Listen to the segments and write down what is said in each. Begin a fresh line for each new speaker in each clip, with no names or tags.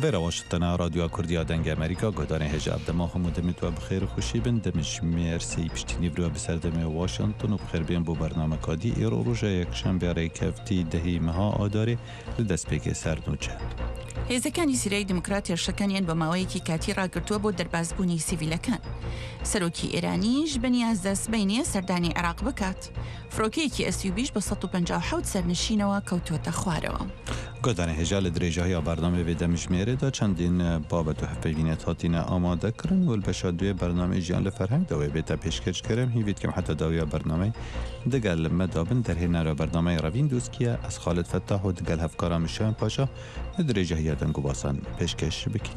برا واشنطن رادیو کردیا دنگ امریکا گودان هجاب دما حمود متو بخیر خوشی بن دمش مرسی پشتینی برو بسردم واشنطن و بخیر بین بو برنامه کادی ایرو روزا یک شنبه ری کفتی دهی مها آداره لدست پیک سرنوچه
هێزەکانی سیرای دموکراتی شەکانیان بە ماوەیەکی کاتی ڕاگرتووە بۆ دەربازبوونی سیڤیلەکان. سەرۆکی ئێرانیش بەنیاز دەستبینیە سەردانی عێراق بکات. فڕۆکەیەکی SUVش بە 157 سەرنشینەوە کەوتوۆتە خوارەوە.
گودان هجال درێژەی برنامه و دەمژمێرە دا چەندین بابەت و هەفەوینێت هاتینە ئامادەکردن و بەشە دوێ برنامه ژیان لە فەرهەنگ دەوێ بێتە پێشکەشکەرم هیویت کەم حتى داویە برنامه دەگەل مەدابن دەرهێنەرە برنامه ڕەوین دووسکیە ئەس خالد فەتاح و دەگەل هەفکارا مشان پاشا درێژەیە دەنگ و باسان پێشکەش بکەین.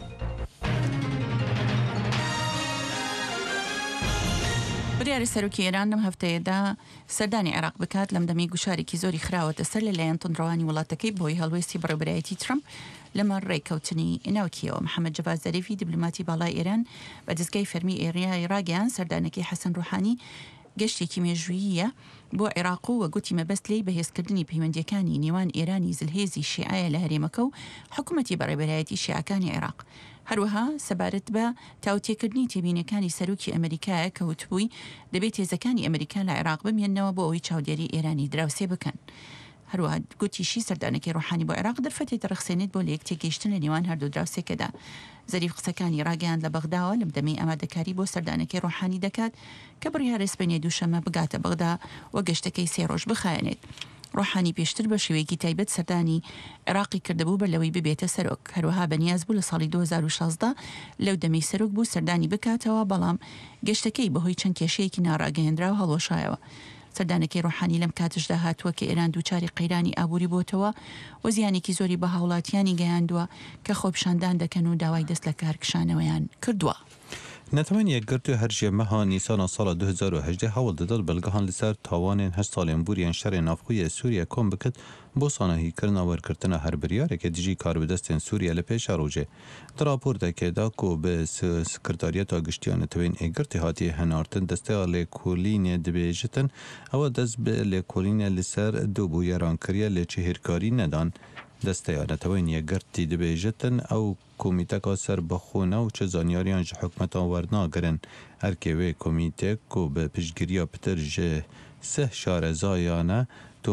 بریاری سەرۆکی ئێران لەم هەفتەیەدا سەردانی عێراق بکات لەم دەمی گوشارێکی زۆری خراوەتە سەر لەلایەن تۆنڕەوانی وڵاتەکەی بۆی هەڵوێستی بەڕێوەبەرایەتی ترەمپ لەمە ڕێککەوتنی ناوکیەوە. محەممەد جەڤاد زەریفی دیبلۆماتی باڵای ئێران بە دەستگای فەرمی ئێریای ڕاگەیان سەردانەکەی حەسەن ڕوحانی گەشتێکی مێژووییە بۆ عێراق و وەگوتی مەبەست لێی بەهێزکردنی پەیوەندیەکانی نێوان ئێرانی زلهێزی شیعایە لە هەرێمەکە و حکوومەتی بەڕێوەبەرایەتی شیعەکانی عێراق. هەروەها سەبارەت بە تاوتێکردنی تێبینەکانی سەرۆکی ئەمریکایە کە وتبووی دەبێت هێزەکانی ئەمریکا لە عێراق بمێننەوە بۆ ئەوەی چاودێری ئێرانی دراوسێ بکەن. هەروەها گوتیشی سەردانەکەی ڕوحانی بۆ عێراق دەرفەتێت ڕخسێنێت بۆ لە یەک تێگەیشتن لە نێوان هەردوو دراوسێکەدا. زەریف قسەکانی ڕاگەیان لە بەغداوە لەم دەمەی ئامادەکاری بۆ سەردانەکەی ڕوحانی دەکات کە بڕیارە سبەینێ دووشەمە بگاتە بەغدا و گەشتەکەی 3 ڕۆژ بخایەنێت. ڕوحانی پێشتر بە شێوەیەکی تایبەت سەردانی عێراقی کردبوو بە لەوەی ببێتە سەرۆک. هەروەها بەنیاز بوو لە ساڵی 2016 لەو دەمەی سەرۆک بوو سەردانی بکاتەوە، بەڵام گەشتەکەی بەهۆی چەند کێشەیەکی ناڕاگەیەندرا و هەڵوەشایەوە. سەردانەکەی ڕوحانی لەم کاتشدا هاتووە کە ئێران دووچاری قەیرانی ئابووری بۆتەوە و زیانێکی زۆری بە هاوڵاتیانی گەیاندووە کە خۆپیشاندان دەکەن و داوای دەست لە کارکشانەوەیان کردووە.
نتمنى يقرتو هرجي مها نيسان سال 2018 حاول ددال بلغهان لسر تاوان 8 سالين بوريان شر نافخوی سوریا کم بکد بو سانهی کرنا ورکرتنا هر بریاره که دیجی کار بدستن سوریا لپیش روجه در راپور ده که دا کو به سکرتاریات آگشتیان توین اگرت هاتی هنارتن دسته لکولین دبیجتن او دست به لکولین لسر دو بویران کریا لچهرکاری ندان دسته نتوین یگرتی دبیجتن او کمیته سر بخونه و چه زانیاریان جه حکمت آورنا گرن ارکوه کمیته کو به پیشگیری پتر جه 3 شارزایانه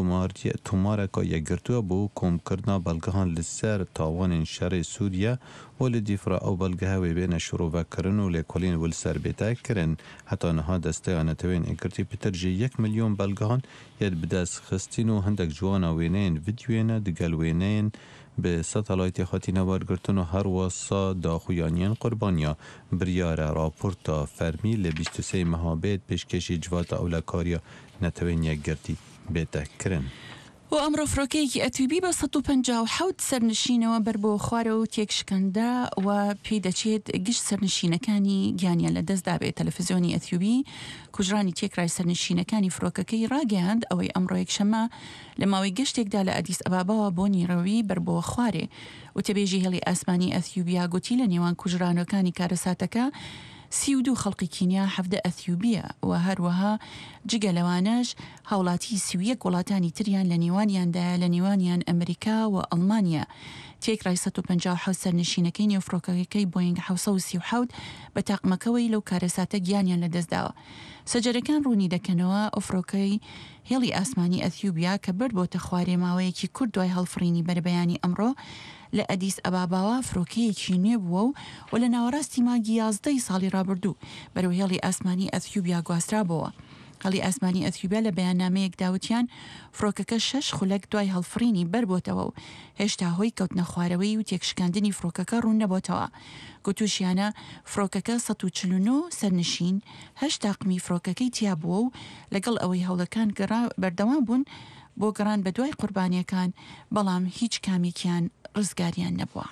توماره که یگرتوه بو کم کرنا بلگهان لسر تاوان شر سوریا و لدیفرا او بلگه و بین شروع و کرن و لکولین و لسر بیتا کرن حتی نها دسته آنتوین اگرتی پتر جه 1 میلیون بلگهان ید بدست خستین و هندک جوانا وینین ویدیوینه دگل وینین به ساتلایت خاطی نوارگرتن و هر واسا داخویانیان قربانیا بریار راپورتا فرمی ل 23 مهابید پیشکشی جوات اولکاریا نتوین یک گردی بیتا کرن.
و ئەمڕۆ فڕۆکەیەکی ئەتوبی بە 157 سەرنشینەوە بەر بۆ خوارە و تێکشکەندا و پێی دەچێت گشت سەرنشینەکانی گیانیان لە دەستدا بێت. تەلەڤیزیۆنی ئەتیوبی کوژرانی تێکرای سەرنشینەکانی فڕۆکەکەی ڕاگەیاند ئەوەی ئەمڕۆ یەکشەمە لە ماوەی گەشتێکدا لە ئەدیس ئەباباوە بۆ نیڕەوی بەر بۆ خوارێ و تێبێژی هێڵی ئاسمانی ئەتیوبیا گوتی لە نێوان کوژرانەکانی کارەساتەکە 32 خەڵقی کینیا 17 ئەتیوبیە و هەروەها جگە لەوانەش هاوڵاتی 31 وڵاتانی تریان لە نێوانیاندایە لە نێوانیان ئەمریکا و ئەڵمانیا. تێکرای 157 سەرنشینەکەی نێوفڕۆکەکەی بۆینگ 737 بە تاقمەکەوەی لەو کارەساتە گیانیان لە دەستداوە. سەجەرەکان ڕوونی دەکەنەوە ئۆفرۆکەی هێڵی ئاسمانی ئەتیوبیا کە برد بۆتە خوارێ ماوەیەکی کورد دوای هەڵفڕینی بەربەیانی ئەمڕۆ لە ئەدیس ئەباباوە فڕۆکەیەکی نوێ بووە و لە ناوەڕاستی مانگی 11 ساڵی ڕابردوو بەرەو هێڵی ئاسمانی ئەتیوبیا گواسترابەوە. هەڵی ئاسمانی ئەتیوبیا لە بەیاننامەیەک داوتیان فڕۆکەکە 6 خولەک دوای هەڵفڕینی بربۆتەوە و هێشتا هۆی کەوتنە خوارەوەی و تێکشکاندنی فڕۆکەکە ڕوون نەبۆتەوە. گوتوشیانە فڕۆکەکە 149 سەرنشین 8 تاقمی فڕۆکەکەی تیا بووە و لەگەڵ ئەوەی هەوڵەکان بەردەوام بوون بۆ گەڕان بە دوای قوربانیەکان، بەڵام هیچ کامێکیان ڕزگاریان نەبووە.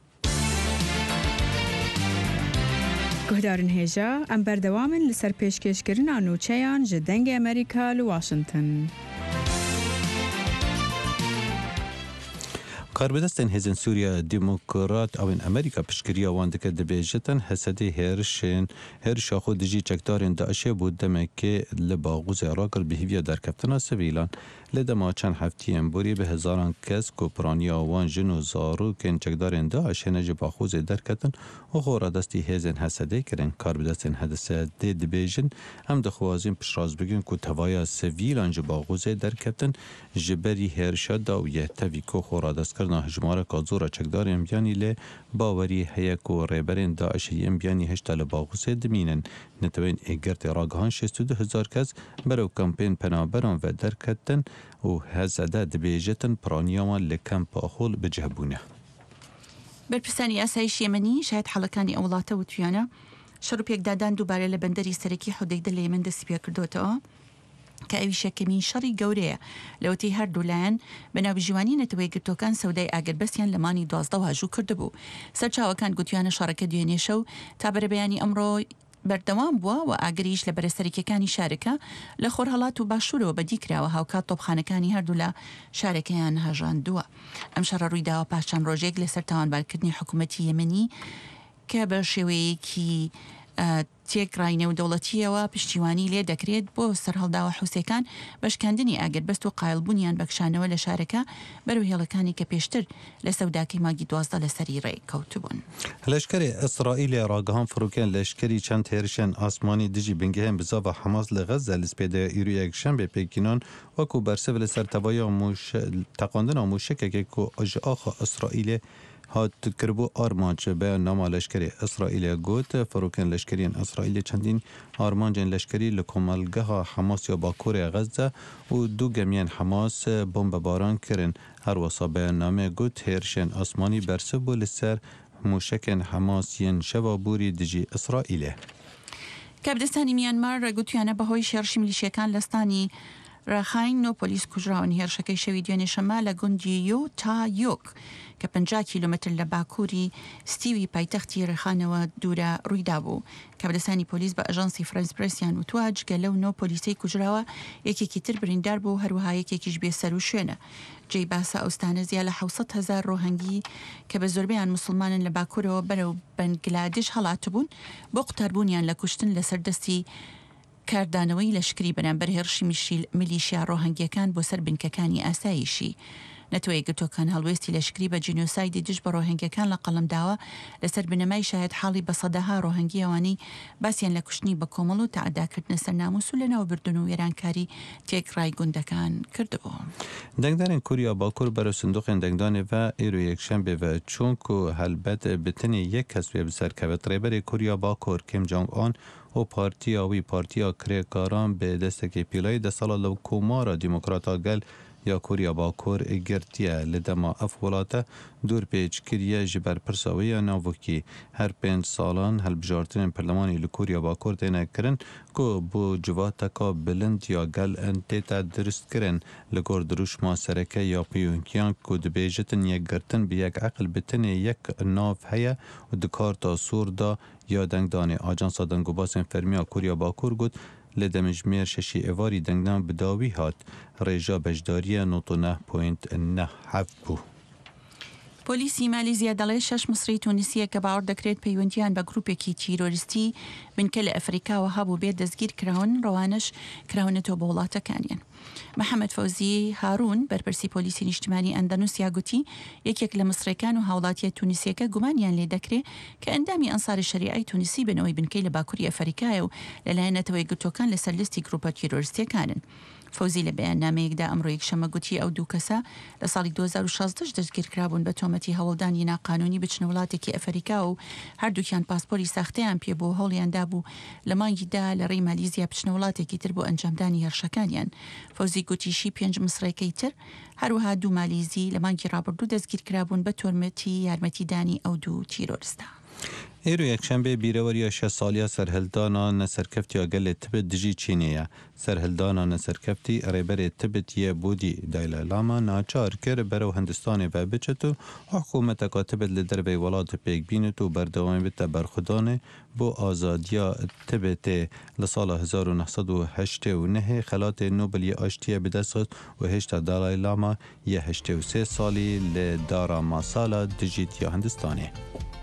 گهدارن هێژە ئەم بەردەوامن لەسەر پێشکەشکردنا نوچەیان ji dengê ئەمریکا لە واشنگتن.
کاربدستن هزن سوریا دموکرات او ان امریکا پشکریا واندکه دبیجتن حسدی هرشا خود دیجی چکدارن داعشه بود دمکه لباغوز عراق بهیویا در کفتنا سویلان لدما چند هفتی امبوری به هزاران کس که پرانیا وان جن و زارو کن چکدارین داعش هنج باخوز درکتن و خورا دستی هزین حسده کرن کار بدستین حدثه دید بیجن هم دخوازین پشراز بگن که توایا سویل انج باخوز درکتن جبری هرشاد دا و یه تاوی که خورا دست کرنا هجماره کازورا چکدارین بیانی لی باوری هیک و ریبرین داعش یم بیانی هشتا لباخوز دمینن نتوین اگرت راگهان 62,000 کس برو کمپین پنابران و درکتن و هزده دبیجتن پرانیامان لکم پاخول بجهبونه.
برپرسانی ئاسایش یەمەنی شاید حەڵەکانی ئەوڵاتە و تویانە شەڕوپێک دادان دووبارە لە بەندەری سەرەکی حودەیدە لە یەمەن دەستی پێ کردوتەوە کە ئەویش یەکەمین شەڕی گەورەیە لەوەتەی هەردوو لایەن بەناوبژیوانی نەتەوەی گرتوەکان سەودای ئاگربەستیان لە مانی 12 هاژوو کردبوو. سەرچاوەکان گوتیانە شەڕەکە دوێنێ شەو تا بەرەبەیانی ئەمڕۆ بەردەوام بووە و ئاگریش لە بەرەسەرکیەکانی شارەکە لە خۆرهەڵات و باشوورەوە بەدیکراوە هاوکات تۆپخانەکانی هەردوو لە شارەکەیان هەژاندووە. ئەم شەڕە ڕوویداوە پاش چەند ڕۆژێک لەسەر تاوانبارکردنی حکوومەتی یەمەنی کە بە شێوەیەکی تێکڕای نێودەوڵەتیەوە پشتیوانی لێ دەکرێت بۆ سەرهەڵداوە حوسەکان بەشکاندنی ئاگربەست و قایڵبوونیان بەکشانەوە لە شارەکە بەرەو هێڵەکانی کە پێشتر لە سەوداکەی ماگی 12 لەسەری ڕێ کەوتبوون.
لشکری اسرائیل راگهان فروکن لشکری چند هێرشên آسمانی dijî bingehên bizava Hamas li Geza li spêdaya îro yekşembe pêkînan wekû bersiv li ser tevaya teqandina mûşekekê ku ji axa İsraîlê هات کربو آرمانچ به نام لشکری اسرائیل گوت فروکن لشکریان اسرائیل چندین آرمانجن لشکری لکمالگه حماس یا باکور غزه و دو گمیان حماس بمب باران کرن هر وسا به نام گوت هرشن آسمانی برسبو لسر موشکن حماسین شوا بوری دجی اسرائیل.
کابدستانی میانمار گوتیانە بەهۆی شێڕشی میلیشیەکان لەستانی ڕاخاین و پۆلیس کوژراون هێرشەکەی شەوی دوێنێ شەمە لە گوندی یۆ تا یۆک کە 50 کیلومتر لە باکووری ستیوی پایتەختی ڕێخانەوە دوورە ڕوویدا بوو. کابدەستانی پۆلیس بە ئەژانسی فرانس پرێسیان وتووە جگە لەو نۆ پۆلیسەی کوژراوە یەکێکی تر بریندار بوو هەروەها یەکێکیش بێسەر و شوێنە. جێی باسە ئەوستانە زیاد لە 700,000 ڕۆهەنگی کە بە زۆربەیان مسلمانن لە باکوورەوە بەرەو بەنگلادێش هەڵاتبوون بۆ قوتاربوونیان لە کوشتن لەسەر دەستی کاردانەوەی لەشکری بەرامبەر هێرشی میلیشیا ڕۆهەنگیەکان بۆ سەر بنکەکانی ئاسایشی. نەتوەیە گرتوەکان هەڵوێستی لەشکری بە جینۆسایدی دژ بە ڕۆهەنگیەکان لە قەڵەمداوە لەسەر بنەمای شاید حاڵی بە سەدەها ڕۆهەنگی ئەوانەی باسییان لە کوشتنی بە کۆمەڵ و تەعەداکردنە سەر ناموس و لەناوبردن و وێرانکاری تێکڕای گوندەکان کردبوو.
دەنگدارên Kuriya Bakur berû sindûxên dengdanê ve êro yekşembe ve çûn ku helbet bi tenê yek kes pê bi serkevit rêberê Kuriya Bakur Kim Jong-un û partiya wî partiya kirêkaran bi destekê pîlayê de sala li komara Demokrata Gel یا کوریا باکور گرتیه لدما اف ولاته دور پیچ کریه جبر پرساوی ناوکی هر 5 سالان هلبجارتن پرلمانی لکوریا باکور تینه کرن که بو جواتکا بلند یا گل انتیتا درست کرن لگور دروش ما سرکه یا پیونکیان که دبیجتن یک گرتن به یک عقل بتن یک ناف هیا و دکار تا سور دا یا دنگدان آجانسا دنگوباسن فرمیا کوریا باکور گود لدمجمیر ششی ایواری دنگدان بداوی هات ریجا بجداری 99.9 بو.
پۆلیسی مالیزیا دەڵێ 6 مصری تونیسیە کە باوەڕ دەکرێت پەیوەندیان بە گروپێکی تیرۆریستی بنکە لە ئەفریکاوە هەبوو بێت دەستگیر کراون ڕەوانش کراونەتەوە بە وڵاتەکانیان. محەممەد فەوزی هارون بەرپرسی پۆلیسی نیشتمانی ئەندەنووسیا گوتی یەکێک لە مصرەکان و هاوڵاتیە تونیسیەکە گومانیان لێ دەکرێت کە ئەندامی ئەنساری شەریعەی تونیسی بنەوەی بنکەی لە باکووری ئەفریکایە و لەلایەنەتەوەی گرتوەکان لەسەر لیستی گروپە تیرۆریستیەکانن. فەوزی لە بەیاننامەیەکدا ئەمڕۆ یەکشەمە گوتی ئەو دوو کەسە لە ساڵی 2016 دەستگیرکرابوون بە تۆمەتی هەوڵدانی ناقانونی بچنە وڵاتێکی ئەفریکا و هەردووکیان پاسپۆری ساختەیان پێ بۆ هەوڵیاندا بوو لە مانگیدا لە ڕێی مالیزیا بچنە وڵاتێکی تر بۆ ئەنجامدانی هێرشەکانیان. فەوزی گوتیشی 5 مصرەکەی تر هەروەها دوو مالیزی لە مانگی ڕابردوو دەستگیرکرابوون بە تۆمەتی یارمەتیدانی ئەو دوو تیرۆریستە.
ایرو یکشنبه بیروری 6 سالیا سرهلدانا نسرکفتی گل تبت دجی چینیه سرهلدانا نسرکفتی ریبر تبت یه بودی دایلا لاما ناچار کر برو هندستان و بچتو حکومت کاتبت لدر به ولات پیک بینتو بردوام بیت برخدانه بو آزادیا تبت لسال 1989 خلات نوبل آشتیه بدست و هشت دالای لاما یه 83 سالی لدارا ماسالا دجیت یا هندستانه.